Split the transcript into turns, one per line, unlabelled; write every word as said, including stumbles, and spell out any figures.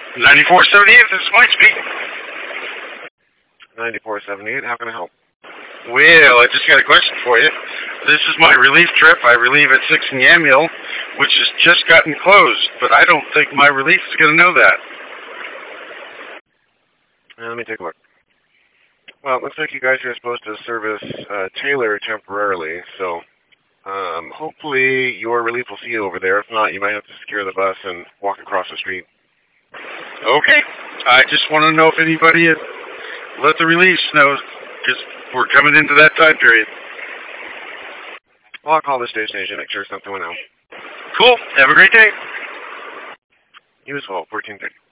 ninety-four seventy-eight, this is Mike speaking.
ninety-four seventy-eight, how can I help?
Well, I just got a question for you. This is my relief trip. I relieve at six in Yamhill, which has just gotten closed, but I don't think my relief is going to know that.
Uh, let me take a look. Well, it looks like you guys are supposed to service uh, Taylor temporarily, so um, hopefully your relief will see you over there. If not, you might have to secure the bus and walk across the street.
Okay. I just want to know if anybody had let the reliefs know, because we're coming into that time period.
Well, I'll call the station agent, make sure something went out.
Cool. Have a great day.
You as well, fourteen thirty.